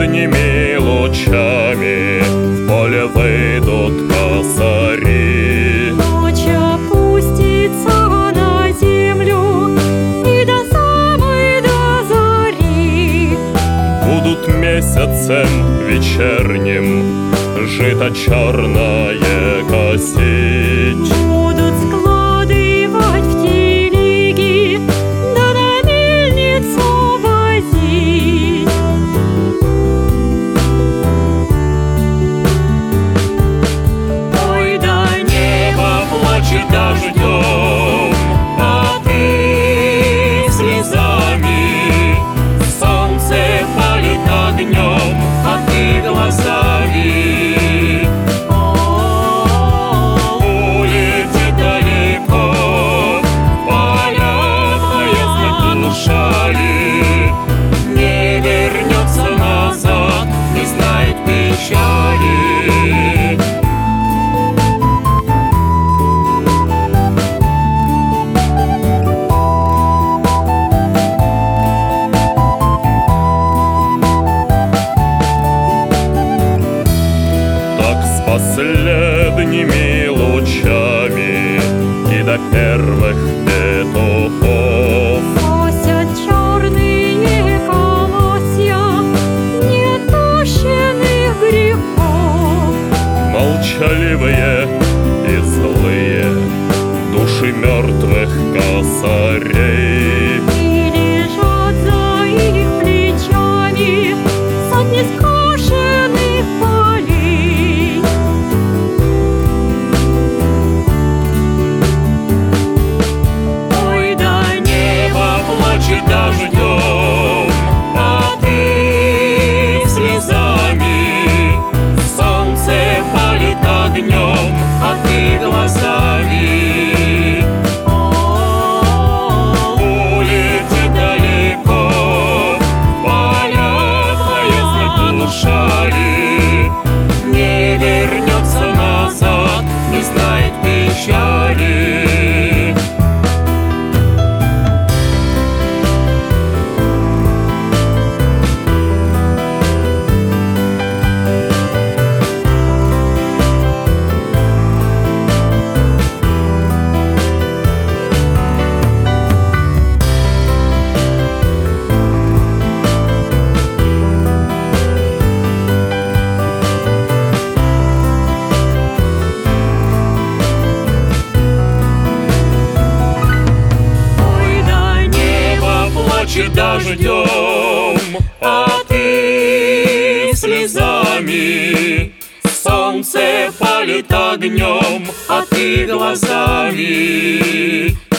последними лучами в поле выйдут косари. Ночь опустится на землю, и до самой до зари Будут месяцем вечерним жито черное косить. будут складывать в телеги, да на мельницу возить. Ой, да Небо плачет дождем, а ты слезами. Солнце палит огнем, а ты глазами. Улетит далеко, поля твои шали, не вернется назад, не знает печали. Последними лучами и до первых петухов косят черные колосья неотпущенных грехов. молчаливые и злые души мертвых косарей. И лежат за их плечами сотни скошенных полей. Ой, да Небо плачет дождем, а ты слезами. Солнце палит огнем, а ты глазами. Улетит далеко, поля твои шали, не вернется назад, не знает печали. Дождем, а ты слезами. Солнце палит огнем, а ты глазами.